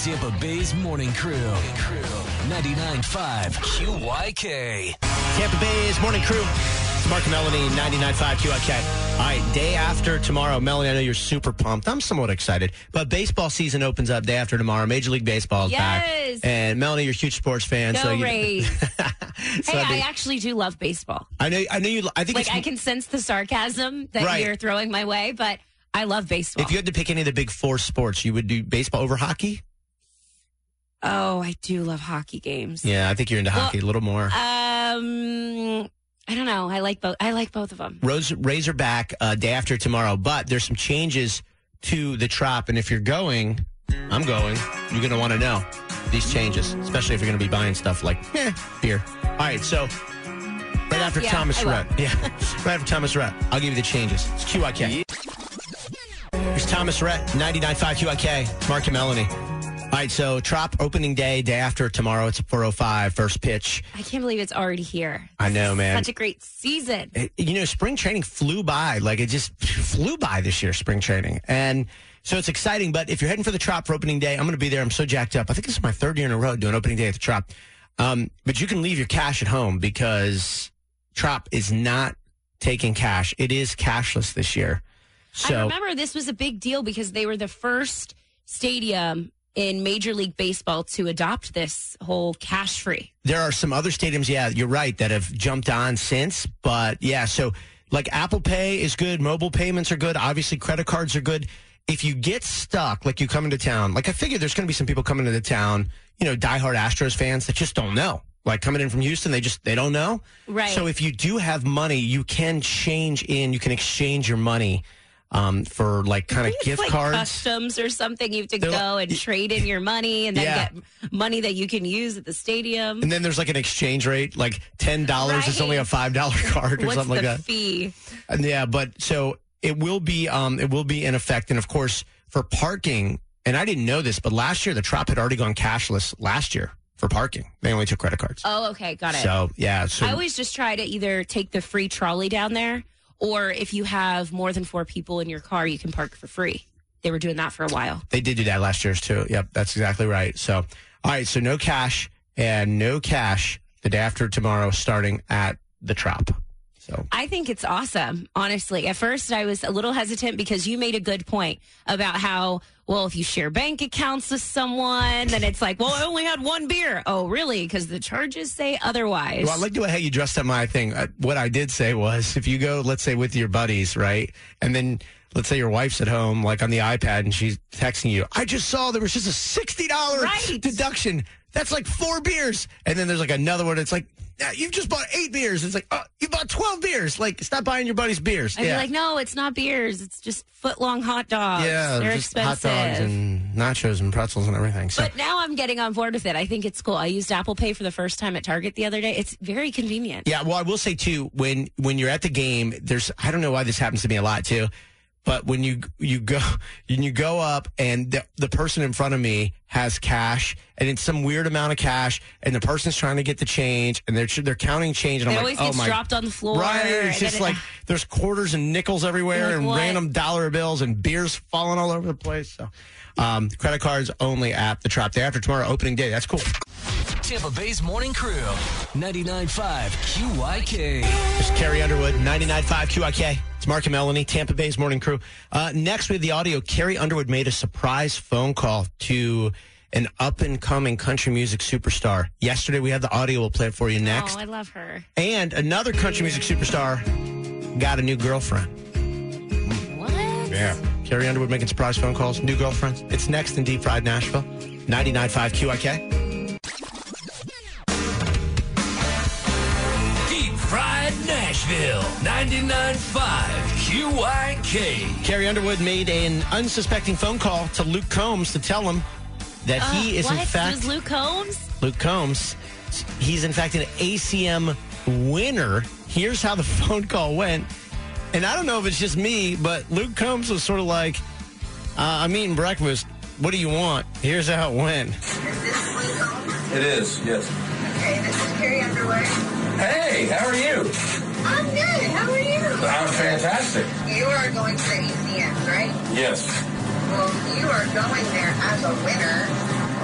Tampa Bay's Morning Crew. 99.5 QYK. Tampa Bay's Morning Crew. It's Mark and Melanie, 99.5 QYK. All right, day after tomorrow. Melanie, I know you're super pumped. I'm somewhat excited. But baseball season opens up day after tomorrow. Major League Baseball is back. And Melanie, you're a huge sports fan. Go Rays. So I actually do love baseball. I know you. I think I can sense the sarcasm that you're throwing my way, but I love baseball. If you had to pick any of the big four sports, you would do baseball over hockey? Oh, I do love hockey games. Yeah, I think you're into hockey a little more. I don't know. I like both of them. Rays are back day after tomorrow, but there's some changes to the Trop, and if you're going, I'm going, you're going to want to know these changes, especially if you're going to be buying stuff like beer. All right, so right after Thomas Rhett. Yeah, right after Thomas Rhett, I'll give you the changes. It's QYK. Here's Thomas Rhett, 99.5 QYK, Mark and Melanie. All right, so Trop opening day after tomorrow. It's at 4:05, first pitch. I can't believe it's already here. I know, man. Such a great season. Spring training flew by. Like, it just flew by this year, spring training. And so it's exciting. But if you're heading for the Trop for opening day, I'm going to be there. I'm so jacked up. I think this is my third year in a row doing opening day at the Trop. But you can leave your cash at home because Trop is not taking cash. It is cashless this year. So, I remember this was a big deal because they were the first stadium in Major League Baseball to adopt this whole cash free. There are some other stadiums, you're right, that have jumped on since. But so like Apple Pay is good. Mobile payments are good. Obviously, credit cards are good. If you get stuck, like you come into town, like I figure there's going to be some people coming into town, diehard Astros fans that just don't know. Like coming in from Houston, they don't know. Right. So if you do have money, you can exchange your money for like kind of gift cards. Customs or something. You have to go and trade in your money and then get money that you can use at the stadium. And then there's like an exchange rate, like $10 is only a $5 card or something like that. What's the fee? And but so it will be in effect. And of course, for parking, and I didn't know this, but last year the Trop had already gone cashless last year for parking. They only took credit cards. Oh, okay. Got it. So, I always just try to either take the free trolley down there, or if you have more than 4 people in your car, you can park for free. They were doing that for a while. They did do that last year too. Yep, that's exactly right. So, all right, so no cash the day after tomorrow starting at the Trop. So I think it's awesome, honestly. At first, I was a little hesitant because you made a good point about how, if you share bank accounts with someone, then it's like, I only had 1 beer. Oh, really? Because the charges say otherwise. Well, I like the way how you dressed up my thing. What I did say was, if you go, let's say, with your buddies, right, and then let's say your wife's at home, like on the iPad, and she's texting you, I just saw there was just a $60 deduction. That's like 4 beers. And then there's like another one. It's like, you've just bought 8 beers. It's like, you bought 12 beers. Like, stop buying your buddy's beers. I'd be like, no, it's not beers. It's just foot-long hot dogs. Yeah, they're just expensive. hot dogs and nachos and pretzels and everything. So. But now I'm getting on board with it. I think it's cool. I used Apple Pay for the first time at Target the other day. It's very convenient. Yeah, well, I will say, too, when you're at the game, I don't know why this happens to me a lot, too. But when you go up and the person in front of me has cash and it's some weird amount of cash and the person's trying to get the change and they're counting change and it I'm always like, gets dropped on the floor. Right, it's just like there's quarters and nickels everywhere and random dollar bills and beers falling all over the place. So credit cards only at the Trop. Day after tomorrow, opening day. That's cool. Tampa Bay's Morning Crew, 99.5 QYK. This is Carrie Underwood, 99.5 QYK. It's Mark and Melanie, Tampa Bay's Morning Crew. Next, we have the audio. Carrie Underwood made a surprise phone call to an up-and-coming country music superstar. Yesterday, we had the audio. We'll play it for you next. Oh, I love her. And another country music superstar got a new girlfriend. What? Yeah. Carrie Underwood making surprise phone calls, new girlfriends. It's next in Deep Fried Nashville, 99.5 QYK. Nashville, 99.5 QYK. Carrie Underwood made an unsuspecting phone call to Luke Combs to tell him that he is in fact... Who's Luke Combs? Luke Combs. He's in fact an ACM winner. Here's how the phone call went. And I don't know if it's just me, but Luke Combs was sort of like, I'm eating breakfast. What do you want? Here's how it went. Is this Luke Combs? It is, yes. Okay, this is Carrie Underwood. Hey, how are you? I'm good. How are you? I'm fantastic. You are going to ACM, right? Yes. Well, you are going there as a winner.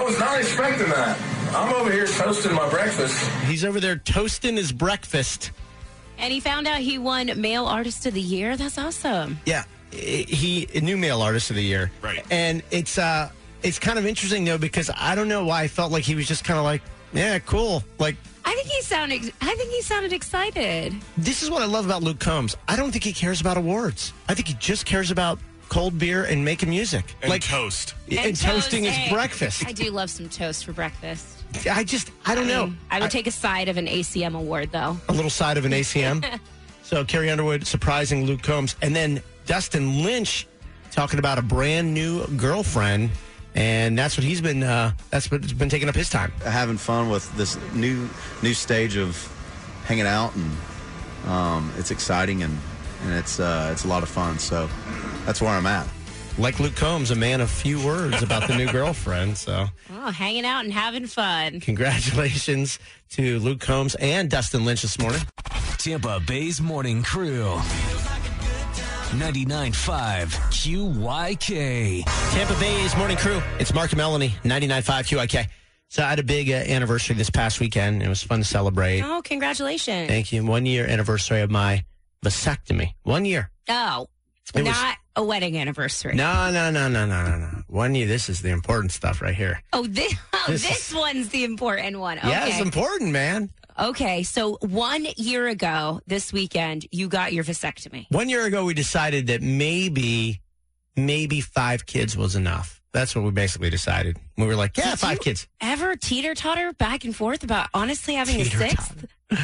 was not expecting that. I'm over here toasting my breakfast. He's over there toasting his breakfast. And he found out he won Male Artist of the Year. That's awesome. Yeah, he new Male Artist of the Year. Right. And it's kind of interesting though because I don't know why I felt like he was just kind of like, yeah, cool. Like I think he sounded excited. this is what I love about Luke Combs. I don't think he cares about awards. I think he just cares about cold beer and making music, And like toast. and toasting his Hey, breakfast. I do love some toast for breakfast. I don't know. I would take a side of an ACM award, though. A little side of an ACM. So Carrie Underwood surprising Luke Combs. And then Dustin Lynch talking about a brand new girlfriend. And that's what he's been, that's what's been taking up his time. Having fun with this new stage of hanging out, and it's exciting and it's a lot of fun. So that's where I'm at. Like Luke Combs, a man of few words about the new girlfriend. So Oh, hanging out and having fun. congratulations to Luke Combs and Dustin Lynch this morning. Tampa Bay's Morning Crew. 99.5 QYK. Tampa Bay's Morning Crew. It's Mark and Melanie, 99.5 QIK. So I had a big anniversary this past weekend. It was fun to celebrate. Oh, congratulations. Thank you. 1 year anniversary of my vasectomy. 1 year. Oh, It was- not a wedding anniversary. No. 1 year. This is the important stuff right here. Oh, this This is- one's the important one. Okay. Yeah, it's important, man. Okay, so 1 year ago this weekend, you got your vasectomy. 1 year ago, we decided that maybe 5 kids was enough. That's what we basically decided. We were like, yeah, Did 5 you kids. Ever teeter-totter back and forth about honestly having a sixth?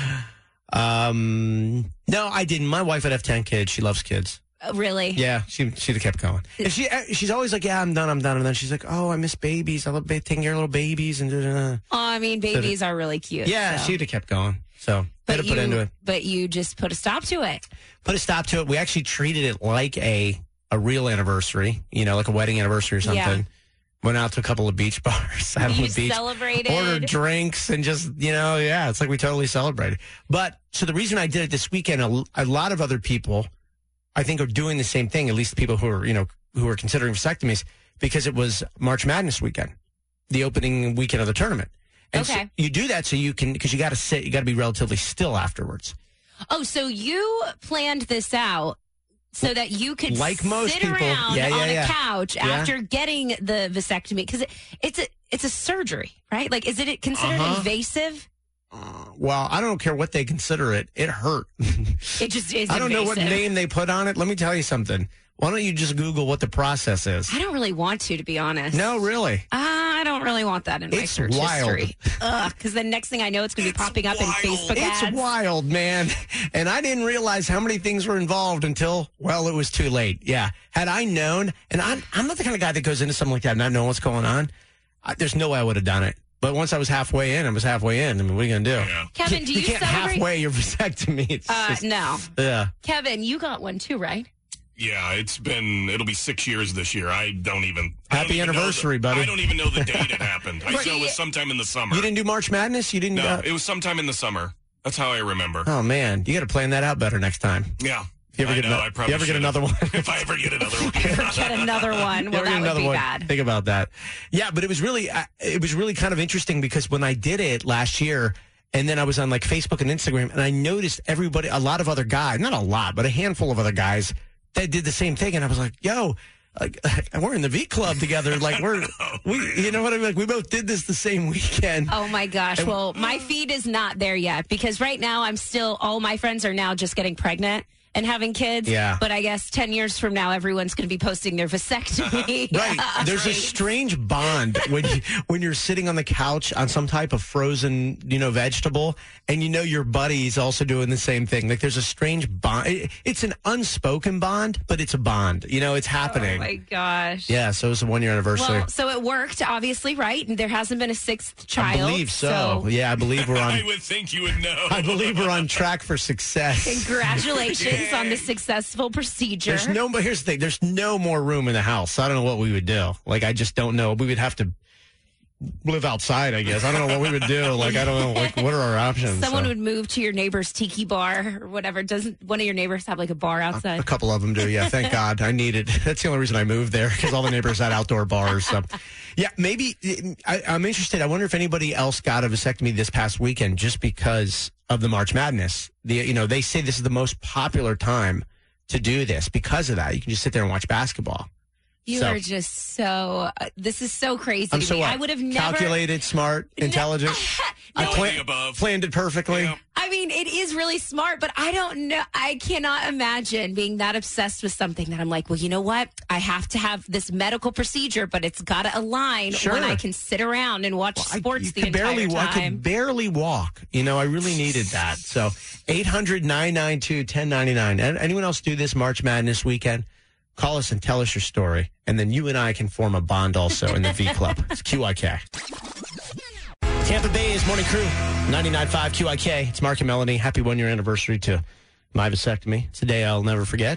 No, I didn't. My wife would have 10 kids. She loves kids. Really? Yeah, she'd have kept going. And she's always like, yeah, I'm done. And then she's like, oh, I miss babies. I love taking care of little babies. And Oh, I mean, babies are really cute. yeah, so. she'd have kept going. So had to put into it. But you just put a stop to it. Put a stop to it. We actually treated it like a real anniversary, like a wedding anniversary or something. Yeah. Went out to a couple of beach bars, sat on You the beach, celebrated. ordered drinks, and just, yeah, it's like we totally celebrated. But so the reason I did it this weekend, a lot of other people, I think, are doing the same thing, at least the people who are, who are considering vasectomies, because it was March Madness weekend, the opening weekend of the tournament. And Okay. so you do that so you can, because you got to sit, you got to be relatively still afterwards. Oh, so you planned this out so that you could Like most sit people. around Yeah, on a yeah. couch Yeah. after getting the vasectomy because it's a surgery, right? Like, is it considered Uh-huh. invasive? Well, I don't care what they consider it. It hurt. It just is. I don't know what invasive. name they put on it. Let me tell you something. Why don't you just Google what the process is? I don't really want to be honest. No, really. I don't really want that in my It's search wild. history. Because the next thing I know, it's going to be popping up in Facebook It's ads. wild, man. And I didn't realize how many things were involved until, well, it was too late. Yeah. Had I known, and I'm not the kind of guy that goes into something like that not knowing what's going on. There's no way I would have done it. But once I was halfway in, I was halfway in. I mean, what are you going to do? Yeah. Kevin, do you can't celebrate? halfway your vasectomy. It's just, No. yeah. Kevin, you got one too, right? Yeah, it'll be 6 years this year. I don't even. Happy anniversary, buddy. I don't even know the date it happened. I know it was sometime in the summer. You didn't do March Madness? You didn't? No, it was sometime in the summer. That's how I remember. Oh, man. You got to plan that out better next time. Yeah. You ever I get, know, ano- I probably you ever get should've. another one? If I ever get another one. Get another one. You Well, ever get that would another be one? bad. Think about that. Yeah, but it was really kind of interesting because when I did it last year, and then I was on like Facebook and Instagram, and I noticed a lot of other guys, not a lot, but a handful of other guys that did the same thing, and I was like, yo. Like we're in the V Club together. Like you know what I mean? Like we both did this the same weekend. Oh my gosh. Well, my feed is not there yet because right now all my friends are now just getting pregnant and having kids. Yeah. But I guess 10 years from now, everyone's going to be posting their vasectomy. Right. There's a strange bond when you're sitting on the couch on some type of frozen, vegetable, and your buddy's also doing the same thing. Like there's a strange bond. It's an unspoken bond, but it's a bond. It's happening. Oh my gosh. Yeah. So it was a 1 year anniversary. Well, so it worked, obviously, right? And there hasn't been a sixth child. I believe so. Yeah, I believe we're I on. would think you would know. I believe we're on track for success. Congratulations on the successful procedure. But here's the thing. There's no more room in the house. So I don't know what we would do. Like, I just don't know. We would have to live outside, I guess. I don't know what we would do. Like, I don't know. Like, what are our options? Someone would move to your neighbor's tiki bar or whatever. Doesn't one of your neighbors have like a bar outside? A couple of them do, yeah. Thank God. I need it. That's the only reason I moved there, because all the neighbors had outdoor bars. So, yeah, maybe I'm interested. I wonder if anybody else got a vasectomy this past weekend just because of the March Madness. They say this is the most popular time to do this because of that. You can just sit there and watch basketball. You are just so. This is so crazy. I'm to so me. what? I would have never calculated, smart, intelligent. No, I planned it perfectly. Yeah. I mean, it is really smart, but I don't know. I cannot imagine being that obsessed with something that I'm like, well, you know what? I have to have this medical procedure, but it's got to align when I can sit around and watch sports the entire time. I could barely walk. I really needed that. So 800-992-1099. Anyone else do this March Madness weekend? Call us and tell us your story, and then you and I can form a bond also in the V Club. It's QIK. Tampa Bay's Morning Crew, 99.5 QIK. It's Mark and Melanie. Happy 1-year anniversary to my vasectomy. It's a day I'll never forget.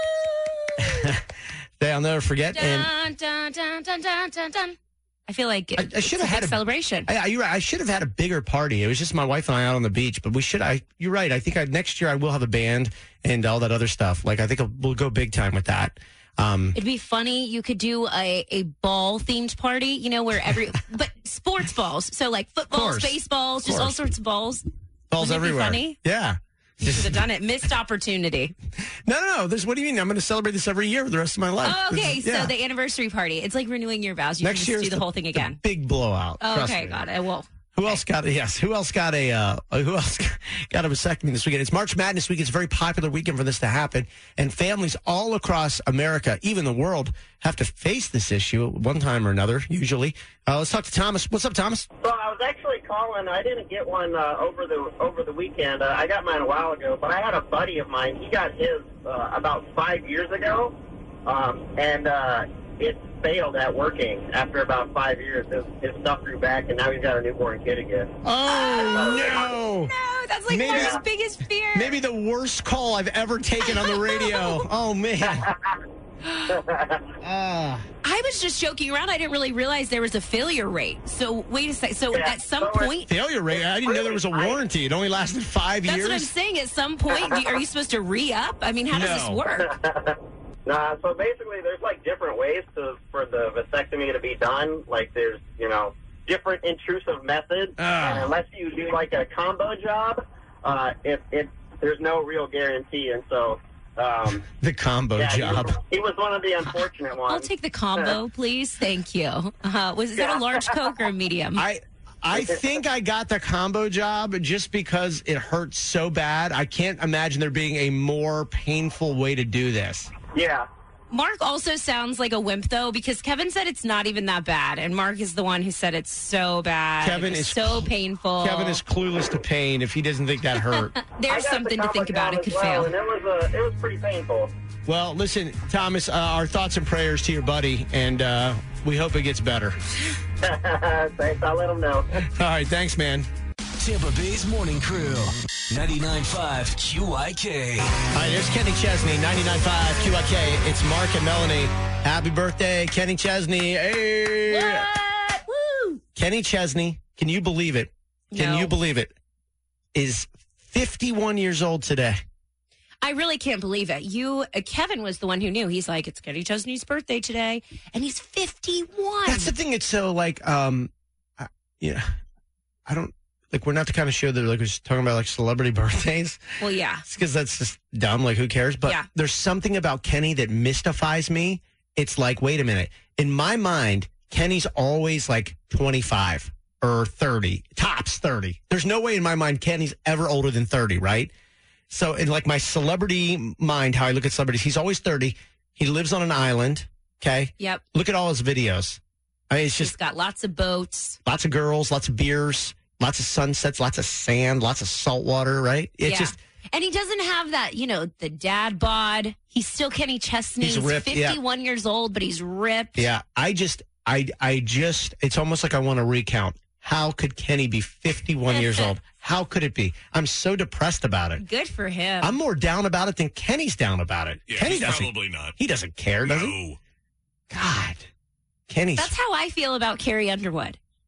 Day I'll never forget. Dun, dun, dun, dun, dun, dun, dun. I feel like I should have had a celebration. You're right. I should have had a bigger party. It was just my wife and I out on the beach, but you're right. I think next year I will have a band and all that other stuff. Like, I think we'll go big time with that. It'd be funny. You could do a ball themed party, where but sports balls. So like footballs, baseballs, just all sorts of balls. Balls Wouldn't it everywhere. Be funny? Yeah. You should have done it. Missed opportunity. No. What do you mean? I'm going to celebrate this every year for the rest of my life. Oh, okay. So the anniversary party. It's like renewing your vows. You Next can year just do the whole thing again. Big blowout. Oh, okay, got it. Well. Who else got a vasectomy this weekend? It's March Madness week. It's a very popular weekend for this to happen. And families all across America, even the world, have to face this issue at one time or another, usually. Let's talk to Thomas. What's up, Thomas? So I was actually calling. I didn't get one over the weekend. I got mine a while ago, but I had a buddy of mine. He got his about 5 years ago, and it failed at working after about 5 years. His stuff grew back, and now he's got a newborn kid again. Oh, no. No, that's like my biggest fear. Maybe the worst call I've ever taken on the radio. Oh, man. I was just joking around. I didn't really realize there was a failure rate. So, wait a second. So, at some point... Failure rate? I didn't know there was a warranty. It only lasted 5 years. That's what I'm saying. At some point, are you supposed to re-up? I mean, how does this work? Nah, so basically there's like different ways for the vasectomy to be done. Like there's, different intrusive methods. And unless you do like a combo job, there's no real guarantee. And so... the combo job. He was one of the unfortunate ones. I'll take the combo, please. Thank you. Was it a large Coke or a medium? I think I got the combo job just because it hurts so bad. I can't imagine there being a more painful way to do this. Yeah. Mark also sounds like a wimp, though, because Kevin said it's not even that bad, and Mark is the one who said it's so bad. Kevin is so painful. Kevin is clueless to pain if he doesn't think that hurt. There's something to think about. It could fail. And it was pretty painful. Well, listen, Thomas, our thoughts and prayers to your buddy, and we hope it gets better. Thanks. I'll let him know. All right. Thanks, man. Tampa Bay's Morning Crew, 99.5 QIK. All right, there's Kenny Chesney, 99.5 QIK. It's Mark and Melanie. Happy birthday, Kenny Chesney. Hey. What? Woo! Kenny Chesney, can you believe it? Can you believe it? Is 51 years old today. I really can't believe it. Kevin was the one who knew. He's like, it's Kenny Chesney's birthday today, and he's 51. That's the thing. It's so like, I don't. Like, we're not the kind of show that like we're just talking about like celebrity birthdays. Well, yeah. It's because that's just dumb. Like, who cares? But there's something about Kenny that mystifies me. It's like, wait a minute. In my mind, Kenny's always like 25 or 30, tops 30. There's no way in my mind Kenny's ever older than 30, right? So in like my celebrity mind, how I look at celebrities, he's always 30. He lives on an island. Okay. Yep. Look at all his videos. I mean, it's just he's got lots of boats, lots of girls, lots of beers. Lots of sunsets, lots of sand, lots of salt water, right? It's just... And he doesn't have that, the dad bod. He's still Kenny Chesney. He's ripped, 51 years old, but he's ripped. Yeah, I just, it's almost like I want to recount. How could Kenny be 51 years old? How could it be? I'm so depressed about it. Good for him. I'm more down about it than Kenny's down about it. Yeah, Kenny he's doesn't, probably not. He doesn't care, does he? God. Kenny's... That's how I feel about Carrie Underwood.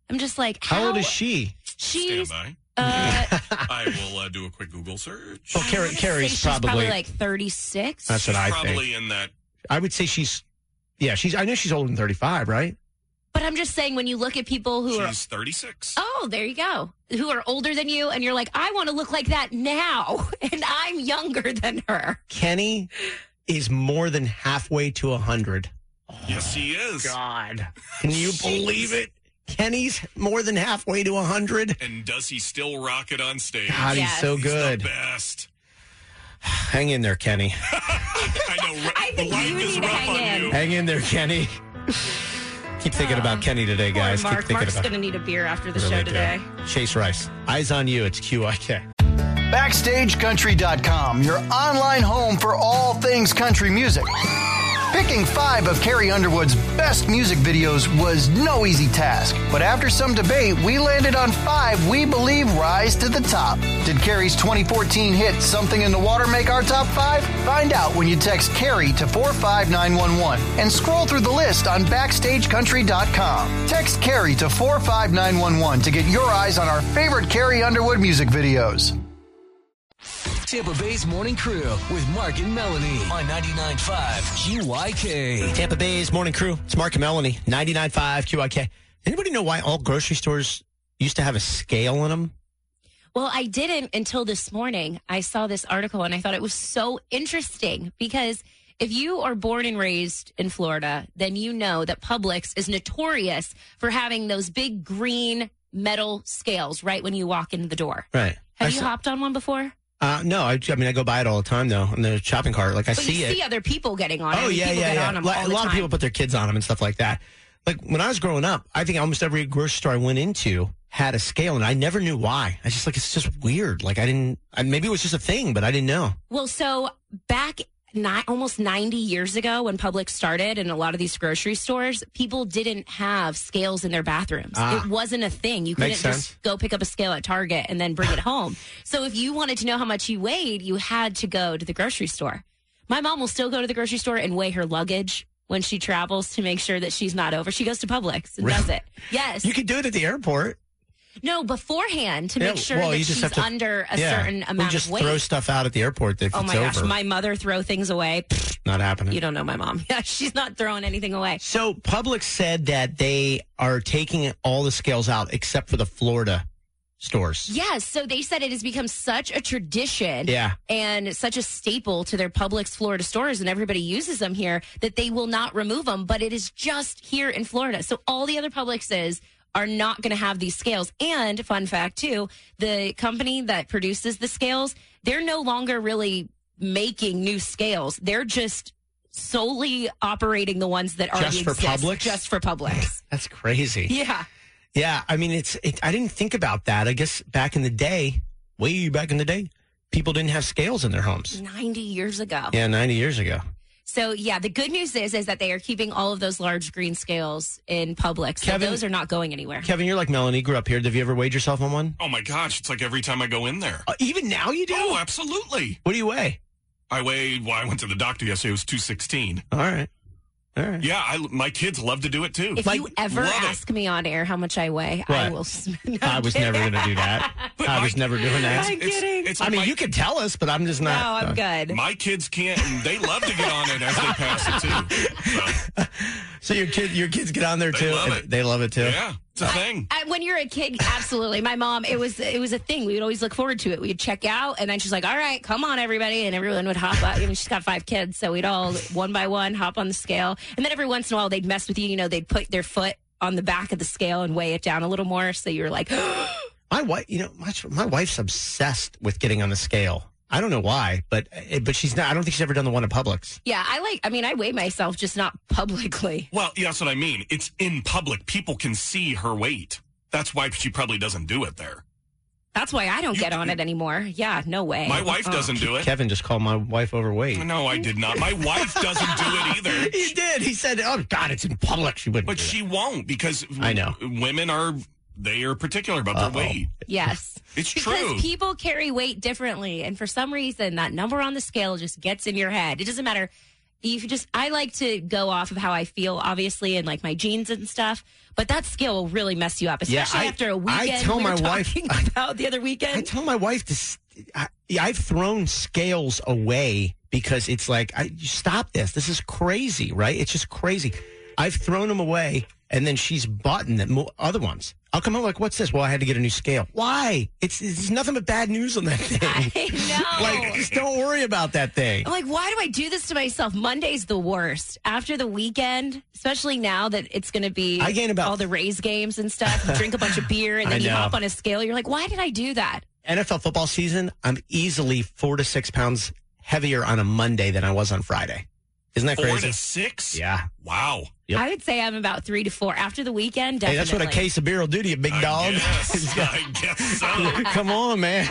I'm just like, How old is she? She's Stand by. I will do a quick Google search. Oh, Carrie's she's probably like 36. That's what I think. Probably in that. I would say I know she's older than 35, right? But I'm just saying, when you look at people who are... She's 36. Oh, there you go. Who are older than you, and you're like, I want to look like that now, and I'm younger than her. Kenny is more than halfway to 100. Yes, he is. God. Can you believe it? Kenny's more than halfway to 100. And does he still rock it on stage? God, Yes. he's so He's good. the best. Hang in there, Kenny. I know. I think life you is need to rough hang on in. you. Hang in there, Kenny. Keep thinking about Kenny today, guys. Poor Mark. Keep thinking Mark's about going to need a beer after the Really show do. today. Chase Rice. Eyes on you. It's QIK. BackstageCountry.com, your online home for all things country music. Picking 5 of Carrie Underwood's best music videos was no easy task, but after some debate, we landed on 5 we believe rise to the top. Did Carrie's 2014 hit Something in the Water make our top 5? Find out when you text Carrie to 45911 and scroll through the list on BackstageCountry.com. Text Carrie to 45911 to get your eyes on our favorite Carrie Underwood music videos. Tampa Bay's Morning Crew with Mark and Melanie on 99.5 QYK. Tampa Bay's Morning Crew. It's Mark and Melanie. 99.5 QIK. Anybody know why all grocery stores used to have a scale in them? Well, I didn't until this morning. I saw this article, and I thought it was so interesting because if you are born and raised in Florida, then you know that Publix is notorious for having those big green metal scales right when you walk in the door. Right. Have you hopped on one before? No, I mean, I go by it all the time, though, in the shopping cart. Like, I But see you it. see other people getting on it. Oh, yeah, people yeah, get yeah. on them A all the lot of time. people put their kids on them and stuff like that. Like, when I was growing up, I think almost every grocery store I went into had a scale, and I never knew why. I just, like, it's just weird. Like, maybe it was just a thing, but I didn't know. Well, so back almost 90 years ago when Publix started in a lot of these grocery stores, people didn't have scales in their bathrooms. It wasn't a thing. You couldn't Makes just sense. go pick up a scale at Target and then bring it home. So if you wanted to know how much you weighed, you had to go to the grocery store. My mom will still go to the grocery store and weigh her luggage when she travels to make sure that she's not over. She goes to Publix and does it. Yes. You could do it at the airport. No, beforehand to make sure well, that you just she's have to- under a certain We amount just of weight. throw stuff out at the airport if Oh it's my gosh, over. my mother throw things away. Not happening. You don't know my mom. Yeah, she's not throwing anything away. So Publix said that they are taking all the scales out except for the Florida stores. Yes, so they said it has become such a tradition and such a staple to their Publix Florida stores, and everybody uses them here, that they will not remove them, but it is just here in Florida. So all the other Publixes are not going to have these scales. And fun fact, too, the company that produces the scales, they're no longer really making new scales. They're just solely operating the ones that already Just for exist. Publix? Just for Publix. That's crazy. Yeah. Yeah, I mean, I didn't think about that. I guess back in the day, way back in the day, people didn't have scales in their homes. 90 years ago. Yeah, 90 years ago. So, yeah, the good news is that they are keeping all of those large green scales in Publix. So Kevin- those are not going anywhere. Kevin, you're like Melanie, grew up here. Have you ever weighed yourself on one? Oh, my gosh. It's like every time I go in there. Even now you do? Oh, absolutely. What do you weigh? I went to the doctor yesterday. It was 216. All right. Yeah, my kids love to do it, too. If you ever ask me on air how much I weigh, I will. No, I was never going to do that. I was never doing that. I'm kidding. It's I mean, like- you could tell us, but I'm just not. No, I'm good. My kids can't, and they love to get on it as they pass it, too. So your kids get on there, They too? love and it. They love it, too? Yeah, it's a thing. When you're a kid, absolutely. My mom, it was a thing. We would always look forward to it. We'd check out, and then she's like, all right, come on, everybody. And everyone would hop up. I mean, she's got 5 kids, so we'd all, one by one, hop on the scale. And then every once in a while, they'd mess with you. You know, they'd put their foot on the back of the scale and weigh it down a little more. So you're like, My wife, my wife's obsessed with getting on the scale. I don't know why, but she's not. I don't think she's ever done the one at Publix. yeah, I weigh myself, just not publicly. Well, yeah, that's what I mean. It's in public. People can see her weight. That's why she probably doesn't do it there. That's why I don't get on it anymore. Yeah, no way. My wife doesn't do it. Kevin just called my wife overweight. No, I did not. My wife doesn't do it either. He did. He said, "Oh God, it's in public." She wouldn't. But do she won't because I know. Women are particular about their weight. Yes. It's because true. people carry weight differently. And for some reason, that number on the scale just gets in your head. It doesn't matter I like to go off of how I feel, obviously, and like my genes and stuff. But that scale will really mess you up, especially after a weekend. I tell my wife about the other weekend. I tell my wife I've thrown scales away because it's like, stop this. This is crazy, right? It's just crazy. I've thrown them away, and then she's bought other ones. I'll come home like, what's this? Well, I had to get a new scale. Why? It's nothing but bad news on that thing. I know. Like, just don't worry about that thing. I'm like, why do I do this to myself? Monday's the worst. After the weekend, especially now that it's going to be all the Rays games and stuff, you drink a bunch of beer, and then you hop on a scale. You're like, why did I do that? NFL football season, I'm easily 4 to 6 pounds heavier on a Monday than I was on Friday. Isn't that crazy? 4 to 6? Yeah. Wow. Yep. I would say I'm about 3 to 4. After the weekend, definitely. Hey, that's what a case of beer will do to you, big dog. I guess so. Come on, man.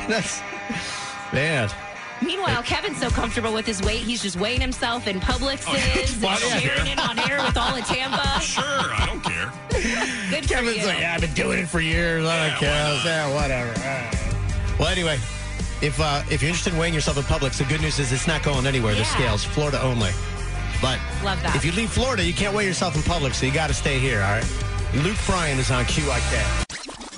Man. Meanwhile, Kevin's so comfortable with his weight, he's just weighing himself in Publix's and sharing it on air with all of Tampa. Sure, I don't care. Good for Kevin's you. like, I've been doing it for years. I don't care. Yeah, whatever. Well, anyway, if you're interested in weighing yourself in Publix, the good news is it's not going anywhere. The scales, Florida only. But love that. If you leave Florida, you can't weigh yourself in Publix, so you got to stay here, all right? Luke Bryan is on QIK.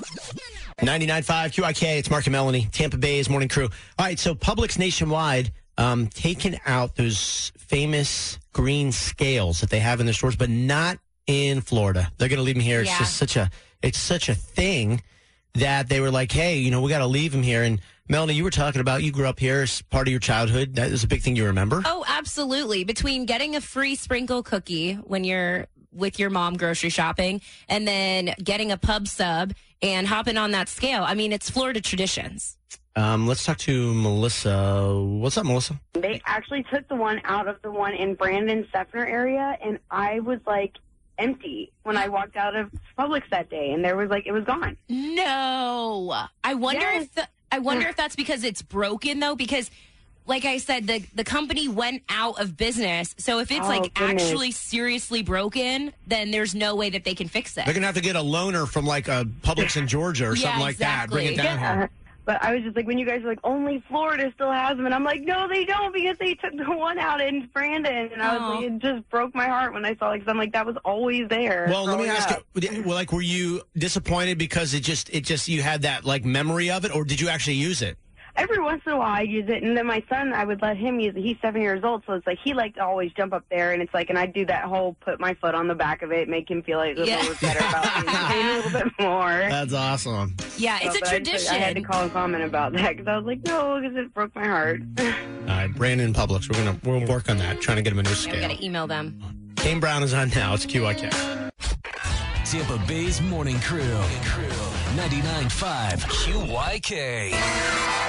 99.5 QIK, it's Mark and Melanie, Tampa Bay's morning crew. All right, so Publix nationwide taking out those famous green scales that they have in their stores, but not in Florida. They're going to leave them here. It's just such a thing that they were like, hey, we got to leave them here. And Melanie, you were talking about you grew up here as part of your childhood. That is a big thing you remember. Oh, absolutely. Between getting a free sprinkle cookie when you're with your mom grocery shopping and then getting a pub sub and hopping on that scale. I mean, it's Florida traditions. Let's talk to Melissa. What's up, Melissa? They actually took the one out of the one in Brandon, Seffner area, and I was like empty when I walked out of Publix that day, and there was it was gone. No. I wonder if that's because it's broken, though, because like I said, the company went out of business. So if it's actually seriously broken, then there's no way that they can fix it. They're going to have to get a loaner from a Publix in Georgia or something like that. Bring it down here. But I was just like, when you guys were like, only Florida still has them. And I'm like, no, they don't, because they took the one out in Brandon. And I was like, it just broke my heart when I saw it, because I'm like, that was always there. Well, let me ask you, were you disappointed because it just you had that memory of it, or did you actually use it? Every once in a while I use it, and then my son, I would let him use it. He's 7 years old, so it's like he liked to always jump up there, and it's like, and I do that whole put my foot on the back of it, make him feel like a little bit better about it, a little bit more. That's awesome. Yeah, it's a tradition. I had to call and comment about that because I was like, no, because it broke my heart. All right, Brandon Publix, we'll work on that, trying to get him a new scale. I'm going to email them. Kane Brown is on now. It's QIK. Tampa Bay's morning crew. 99.5 QYK.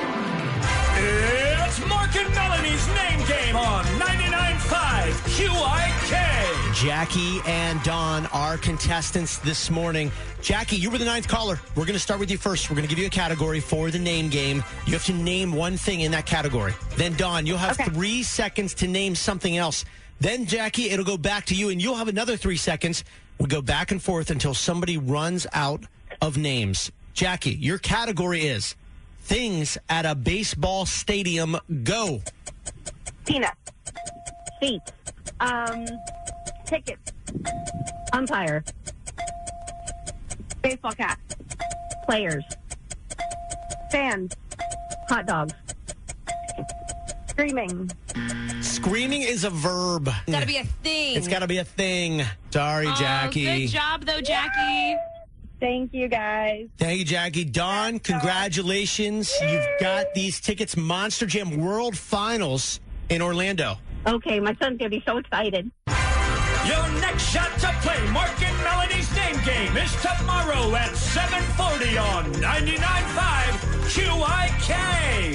It's Mark and Melanie's name game on 99.5 QIK. Jackie and Dawn are contestants this morning. Jackie, you were the 9th caller. We're going to start with you first. We're going to give you a category for the name game. You have to name one thing in that category. Then, Dawn, you'll have 3 seconds to name something else. Then, Jackie, it'll go back to you, and you'll have another 3 seconds. We'll go back and forth until somebody runs out of names. Jackie, your category is things at a baseball stadium. Go. Peanut. Seats. Tickets. Umpire. Baseball cap. Players. Fans. Hot dogs. Screaming. Screaming is a verb. It's got to be a thing. It's got to be a thing. Sorry, Jackie. Good job, though, Jackie. Thank you, guys. Thank you, Jackie. Dawn, congratulations. You've got these tickets. Monster Jam World Finals in Orlando. Okay, my son's going to be so excited. Your next shot to play Mark and Melanie's name game is tomorrow at 7:40 on 99.5 QIK.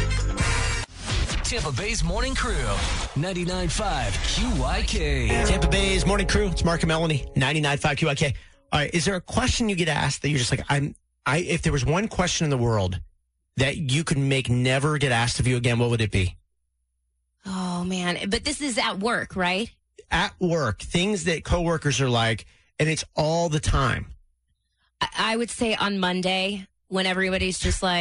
Tampa Bay's morning crew. 99.5 QYK. Tampa Bay's morning crew. It's Mark and Melanie. 99.5 QIK. All right, is there a question you get asked that you're just like, if there was one question in the world that you could make never get asked of you again, what would it be? Oh, man. But this is at work, right? At work. Things that coworkers are like, and it's all the time. I would say on Monday, when everybody's just like,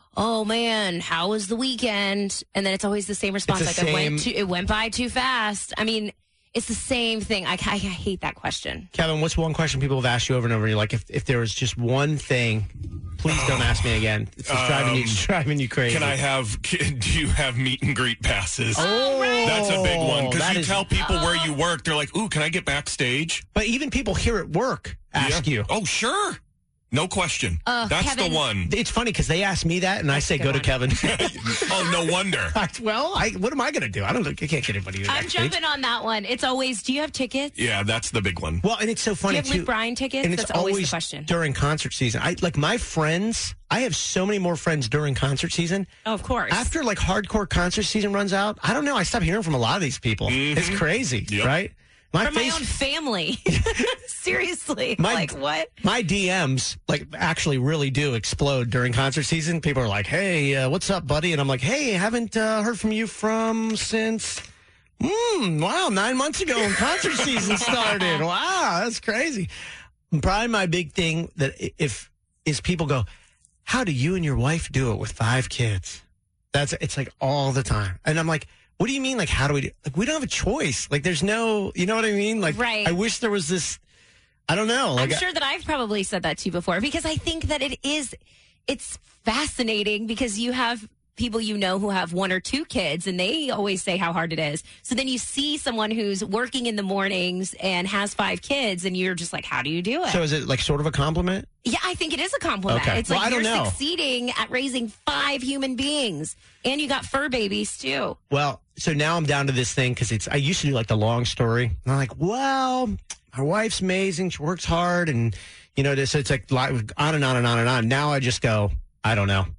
oh man, how was the weekend? And then it's always the same response. It's the Like, same- it went by too fast. I mean, it's the same thing. I hate that question. Kevin, what's one question people have asked you over and over? You're like, if there was just one thing, please don't ask me again. It's just driving you crazy. Do you have meet and greet passes? Oh, right. That's a big one. Because That you is- tell people where you work, they're like, ooh, can I get backstage? But even people here at work ask you. Oh, sure. No question. That's Kevin. the one. It's funny because they ask me that, and I say, go to Kevin. Oh, no wonder. Well, what am I going to do? I can't get anybody to I'm backstage. jumping on that one. It's always, do you have tickets? Yeah, that's the big one. Well, and it's so Do funny, you have too. Luke Bryan tickets? And it's That's always the always question. during concert season. My friends, I have so many more friends during concert season. Oh, of course. After hardcore concert season runs out, I don't know. I stop hearing from a lot of these people. It's crazy, right? From my own family. Seriously. What? My DMs actually really do explode during concert season. People are like, "Hey, what's up, buddy?" And I'm like, "Hey, haven't heard from you since." Wow, 9 months ago when concert season started. Wow, that's crazy. Probably my big thing is people go, "How do you and your wife do it with 5 kids?" It's like all the time, and I'm like, what do you mean? Like, how do we do? Like, we don't have a choice. Like, there's no, you know what I mean? Like, right. I wish there was this. I don't know. I'm sure that I've probably said that to you before because I think that it's fascinating because you have people who have 1 or 2 kids and they always say how hard it is. So then you see someone who's working in the mornings and has 5 kids and you're just like, how do you do it? So is it like sort of a compliment? Yeah, I think it is a compliment. Okay. It's Well, like I don't you're know. succeeding at raising 5 human beings and you got fur babies too. Well, so now I'm down to this thing because I used to do like the long story. And I'm like, well, my wife's amazing. She works hard. And, so it's like on and on and on and on. Now I just go, I don't know.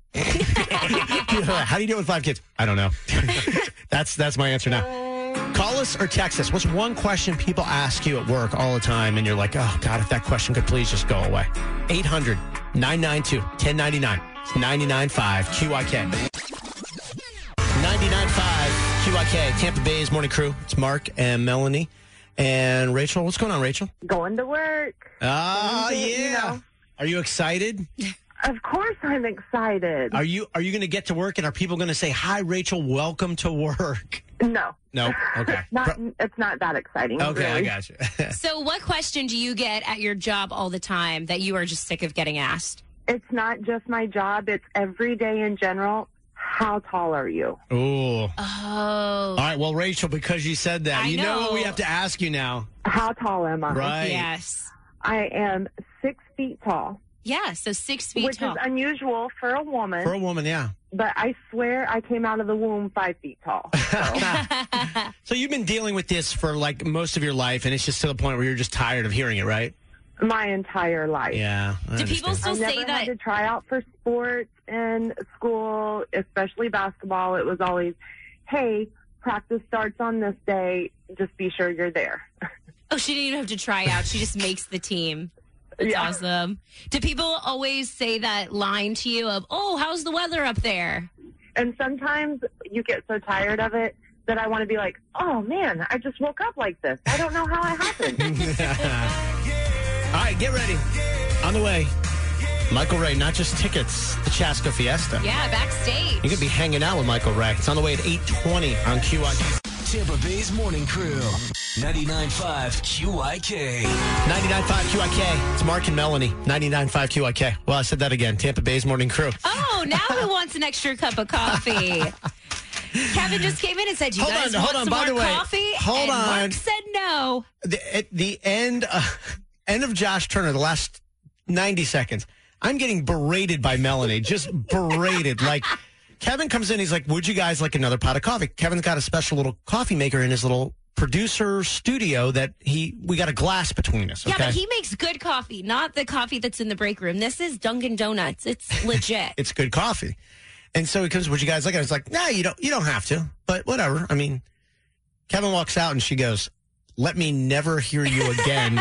How do you do it with 5 kids? I don't know. That's my answer now. Call us or text us. What's one question people ask you at work all the time and you're like, oh, God, if that question could please just go away. 800-992-1099. It's 99.5 QIK. 99.5 QIK. Tampa Bay's Morning Crew. It's Mark and Melanie. And Rachel. What's going on, Rachel? Going to work. Ah, yeah. Are you excited? Of course I'm excited. Are you going to get to work and are people going to say, hi, Rachel, welcome to work? No. No? Okay. It's not that exciting. Okay, really. I got you. So what question do you get at your job all the time that you are just sick of getting asked? It's not just my job. It's every day in general. How tall are you? Ooh. Oh. All right, well, Rachel, because you said that, you know what we have to ask you now. How tall am I? Right. Yes. I am 6 feet tall. Yeah, so 6 feet which tall. is unusual for a woman. For a woman, yeah. But I swear I came out of the womb 5 feet tall. So you've been dealing with this for like most of your life, and it's just to the point where you're just tired of hearing it, right? My entire life. Yeah. Do people still I say never that? had to try out for sports in school, especially basketball. It was always, hey, practice starts on this day. Just be sure you're there. Oh, she didn't even have to try out. She just makes the team. That's awesome. Do people always say that line to you of, oh, how's the weather up there? And sometimes you get so tired of it that I want to be like, oh, man, I just woke up like this. I don't know how it happened. All right, get ready. On the way, Michael Ray, not just tickets, the Chaska Fiesta. Yeah, backstage. You're going to be hanging out with Michael Ray. It's on the way at 8:20 on QIK. Tampa Bay's Morning Crew. 99.5 QIK. 99.5 QIK. It's Mark and Melanie. 99.5 QIK. Well, I said that again. Tampa Bay's Morning Crew. Oh, now who wants an extra cup of coffee? Kevin just came in and said, you guys want some By more the way, coffee? hold and on. Mark said no. At the end of Josh Turner, the last 90 seconds, I'm getting berated by Melanie. Just berated. Like, Kevin comes in, he's like, would you guys like another pot of coffee? Kevin's got a special little coffee maker in his little producer studio that we got a glass between us. Okay? Yeah, but he makes good coffee, not the coffee that's in the break room. This is Dunkin' Donuts. It's legit. It's good coffee. And so he comes, would you guys like it? I was like, nah, you don't have to, but whatever. I mean, Kevin walks out and she goes, let me never hear you again.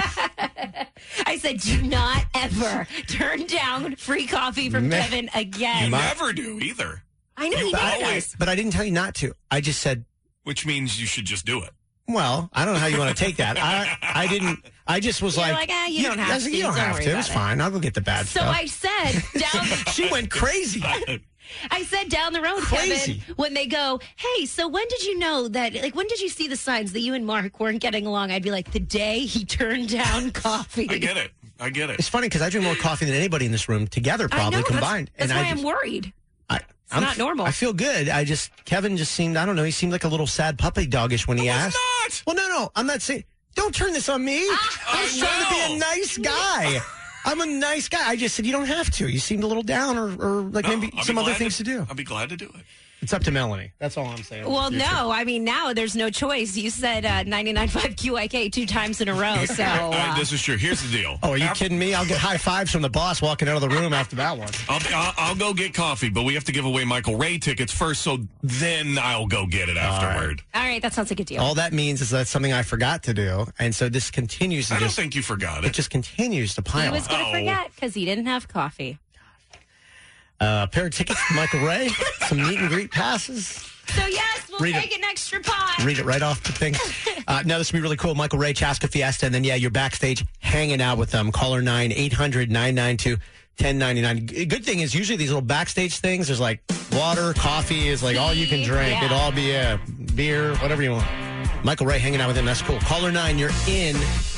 I said, do not ever turn down free coffee from Kevin again. You never do either. I know he never does. But I didn't tell you not to. I just said. Which means you should just do it. Well, I don't know how you want to take that. I didn't. I just was You're like, you don't have to. You don't have worry to. about It's it. fine. I'll go get the bad So stuff. I said, down. She went crazy. I said down the road, Crazy. Kevin, when they go, hey, so when did you know that, like, when did you see the signs that you and Mark weren't getting along? I'd be like, the day he turned down coffee. I get it. It's funny because I drink more coffee than anybody in this room together, probably combined. That's why I'm worried. It's not normal. I feel good. Kevin just seemed, I don't know, he seemed like a little sad puppy doggish when he asked. Not. Well, no, I'm not saying, don't turn this on me. I was trying to be a nice guy. I'm a nice guy. I just said you don't have to. You seemed a little down or like maybe some other things to do. I'll be glad to do it. It's up to Melanie. That's all I'm saying. Well, no. I mean, now there's no choice. You said 99.5 QIK 2 times in a row. So this is true. Here's the deal. Oh, are you kidding me? I'll get high fives from the boss walking out of the room after that one. I'll go get coffee, but we have to give away Michael Ray tickets first, so then I'll go get it afterward. All right, that sounds like a deal. All that means is that's something I forgot to do, and so this continues to I don't think you forgot it. It just continues to pile He was going to Oh. forget because he didn't have coffee. A pair of tickets to Michael Ray, some meet and greet passes. So, yes, we'll take an extra pot. Read it right off the thing. No, this will be really cool. Michael Ray, Chaska Fiesta, and then, you're backstage hanging out with them. Caller 9-800-992-1099. Good thing is usually these little backstage things, there's like water, coffee is like all you can drink. Yeah. It'll all be beer, whatever you want. Michael Ray hanging out with him. That's cool. Caller 9, you're in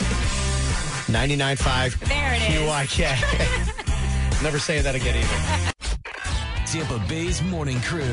99.5 There it is. QIK. Never say that again either. Tampa Bay's Morning Crew.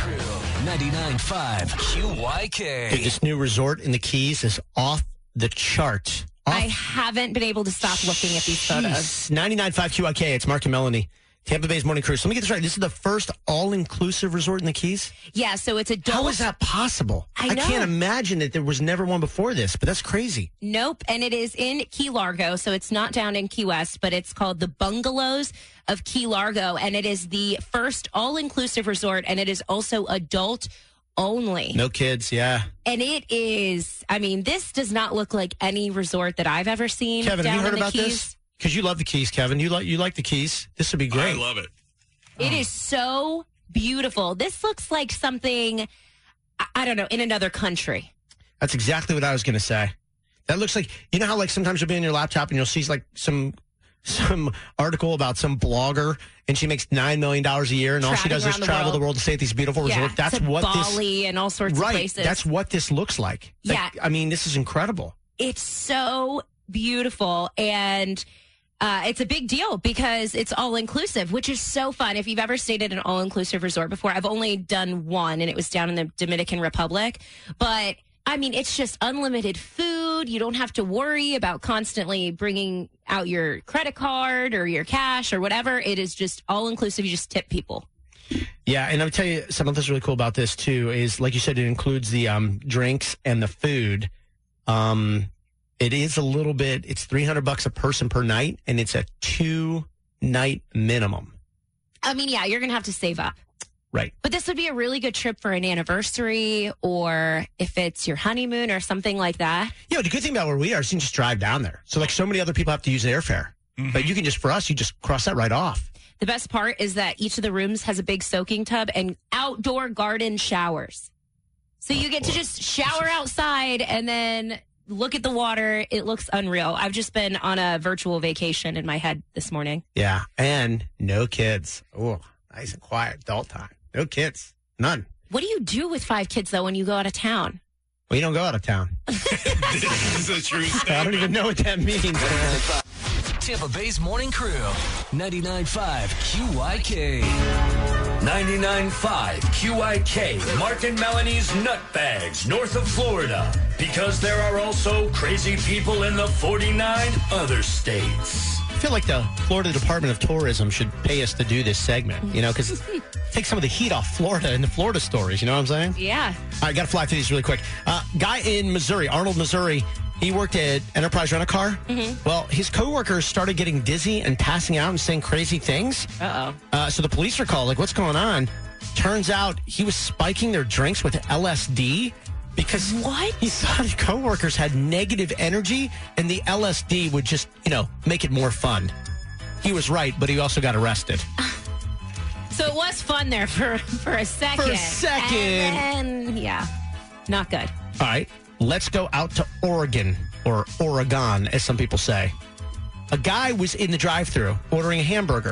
99.5 QYK. Dude, this new resort in the Keys is off the chart. I haven't been able to stop looking at these photos. 99.5 QIK. It's Mark and Melanie. Tampa Bay's Morning Crew. So let me get this right. This is the first all-inclusive resort in the Keys? Yeah, so it's adult. How is that possible? I know. Can't imagine that there was never one before this, but that's crazy. Nope. And it is in Key Largo, so it's not down in Key West, but it's called the Bungalows of Key Largo, and it is the first all-inclusive resort, and it is also adult only. No kids, yeah. And it is, I mean, this does not look like any resort that I've ever seen. Kevin, down have you heard in the about Keys. this? Because you love the Keys, Kevin. You like the Keys. This would be great. I love it. It is so beautiful. This looks like something, I don't know, in another country. That's exactly what I was going to say. That looks like, you know how like sometimes you'll be on your laptop and you'll see like some article about some blogger and she makes $9 million a year and all she does is travel the world to stay at these beautiful resorts. That's to what Bali and all sorts of places. That's what this looks like. Yeah. I mean, this is incredible. It's so beautiful, and it's a big deal because it's all-inclusive, which is so fun. If you've ever stayed at an all-inclusive resort before, I've only done one, and it was down in the Dominican Republic. But, I mean, it's just unlimited food. You don't have to worry about constantly bringing out your credit card or your cash or whatever. It is just all-inclusive. You just tip people. Yeah, and I'll tell you something that's really cool about this, too, is, like you said, it includes the drinks and the food. It is a little bit, it's $300 a person per night, and it's a 2-night minimum. I mean, yeah, you're going to have to save up. Right. But this would be a really good trip for an anniversary or if it's your honeymoon or something like that. Yeah, the good thing about where we are is you can just drive down there. So, like, so many other people have to use airfare. Mm-hmm. But you can just, for us, you just cross that right off. The best part is that each of the rooms has a big soaking tub and outdoor garden showers. So you get to just shower outside and then look at the water. It looks unreal. I've just been on a virtual vacation in my head this morning. Yeah, and no kids. Oh, nice and quiet adult time. No kids. None. What do you do with 5 kids, though, when you go out of town? Well, you don't go out of town. This is a true statement. I don't even know what that means. Tampa Bay's Morning Crew. 99.5 QYK. 99.5 QIK, Mark and Melanie's Nutbags, north of Florida. Because there are also crazy people in the 49 other states. I feel like the Florida Department of Tourism should pay us to do this segment, you know, because take some of the heat off Florida and the Florida stories, you know what I'm saying? Yeah. All right, got to fly through these really quick. Guy in Missouri, Arnold, Missouri, he worked at Enterprise Rent-A-Car. Mm-hmm. Well, his coworkers started getting dizzy and passing out and saying crazy things. Uh-oh. So the police are called, like, what's going on? Turns out he was spiking their drinks with LSD because he thought his coworkers had negative energy and the LSD would just, you know, make it more fun. He was right, but he also got arrested. So it was fun there for a second. For a second. And then, yeah, not good. All right, let's go out to Oregon, or Oregon, as some people say. A guy was in the drive-thru ordering a hamburger.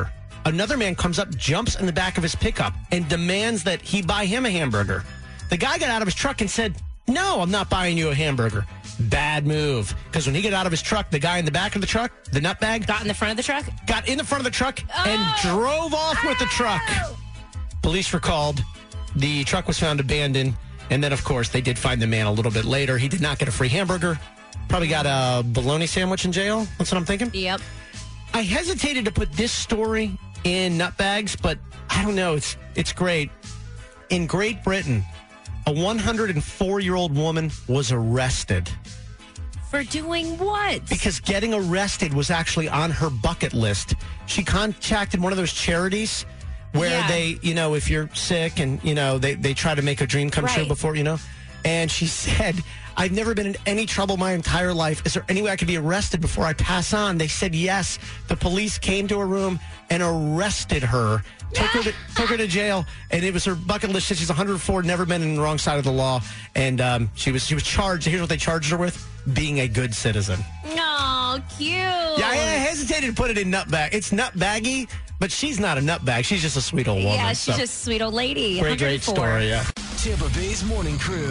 another man comes up, jumps in the back of his pickup, and demands that he buy him a hamburger. The guy got out of his truck and said, "No, I'm not buying you a hamburger." Bad move. Because when he got out of his truck, the guy in the back of the truck, the nutbag, got in the front of the truck? Got in the front of the truck and drove off with the truck. Police were called. The truck was found abandoned. And then, of course, they did find the man a little bit later. He did not get a free hamburger. Probably got a bologna sandwich in jail. That's what I'm thinking. Yep. I hesitated to put this story in Nutbags, but I don't know. It's great. In Great Britain, a 104-year-old woman was arrested. For doing what? Because getting arrested was actually on her bucket list. She contacted one of those charities where they, if you're sick and, they try to make a dream come true before, And she said, "I've never been in any trouble my entire life. Is there any way I could be arrested before I pass on?" They said yes. The police came to her room and arrested her. Took her to jail, and it was her bucket list. She's 104, never been in the wrong side of the law, and she was charged. Here's what they charged her with: being a good citizen. Oh, cute. Yeah, I hesitated to put it in nutbag. It's nutbaggy, but she's not a nutbag. She's just a sweet old woman. Yeah, she's just a sweet old lady. Great story. Yeah. Tampa Bay's Morning Crew,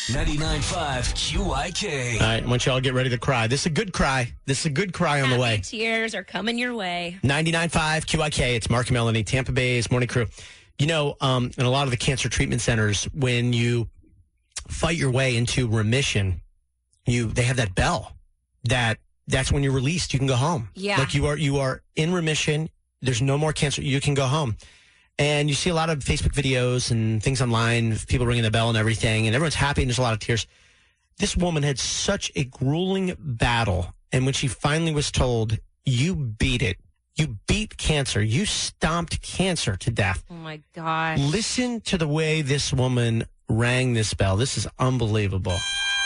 99.5 QIK. All right, I want you all to get ready to cry. This is a good cry. On the way. Tears are coming your way. 99.5 QIK. It's Mark and Melanie, Tampa Bay's Morning Crew. In a lot of the cancer treatment centers, when you fight your way into remission, they have that bell. That's when you're released. You can go home. Yeah. Like you are in remission. There's no more cancer. You can go home. And you see a lot of Facebook videos and things online, of people ringing the bell and everything, and everyone's happy and there's a lot of tears. This woman had such a grueling battle, and when she finally was told, "You beat it. You beat cancer. You stomped cancer to death." Oh, my gosh. Listen to the way this woman rang this bell. This is unbelievable.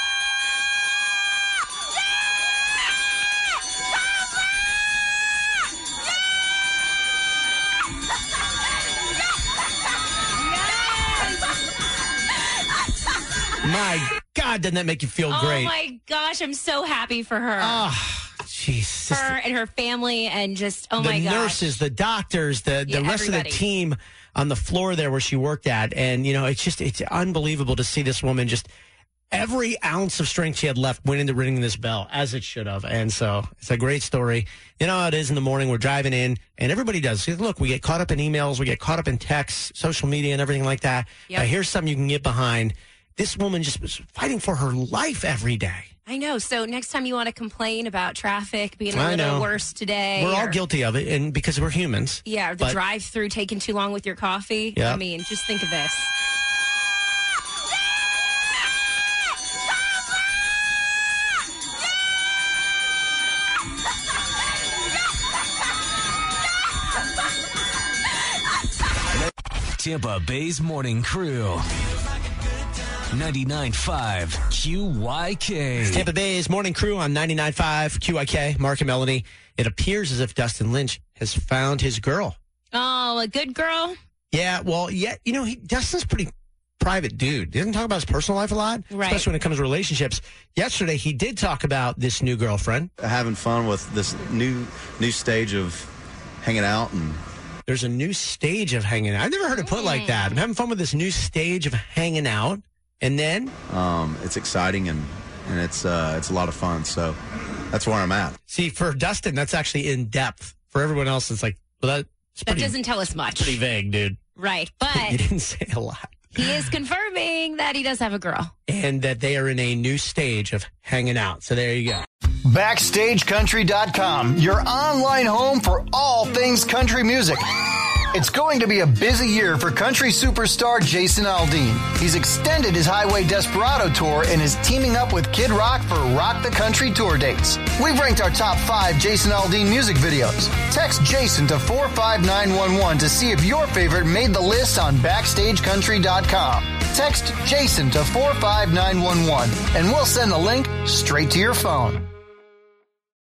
My God, doesn't that make you feel great? Oh, my gosh. I'm so happy for her. Oh, jeez. Her and her family and just, my gosh. The nurses, the doctors, the rest of the team on the floor there where she worked at. And, it's unbelievable to see this woman just every ounce of strength she had left went into ringing this bell, as it should have. And so it's a great story. You know how it is in the morning. We're driving in, and everybody does. Look, we get caught up in emails. We get caught up in texts, social media, and everything like that. Yep. Here's something you can get behind. This woman just was fighting for her life every day. I know. So next time you want to complain about traffic being a little worse today. We're all guilty of it, and because we're humans. Yeah, the drive-through taking too long with your coffee. Yep. I mean, just think of this. Tampa Bay's Morning Crew, 99.5 QYK. It's Tampa Bay's Morning Crew on 99.5 QYK. Mark and Melanie. It appears as if Dustin Lynch has found his girl. Oh, a good girl? Yeah, well, Dustin's a pretty private dude. He doesn't talk about his personal life a lot, especially when it comes to relationships. Yesterday, he did talk about this new girlfriend. Having fun with this new stage of hanging out. And there's a new stage of hanging out. I've never heard it put like that. I'm having fun with this new stage of hanging out. And then? It's exciting and it's a lot of fun. So that's where I'm at. See, for Dustin, that's actually in depth. For everyone else, it's like, well, that doesn't tell us much. Pretty vague, dude. Right, but he didn't say a lot. He is confirming that he does have a girl. And that they are in a new stage of hanging out. So there you go. BackstageCountry.com, your online home for all things country music. It's going to be a busy year for country superstar Jason Aldean. He's extended his Highway Desperado tour and is teaming up with Kid Rock for Rock the Country tour dates. We've ranked our top 5 Jason Aldean music videos. Text Jason to 45911 to see if your favorite made the list on BackstageCountry.com. Text Jason to 45911 and we'll send the link straight to your phone.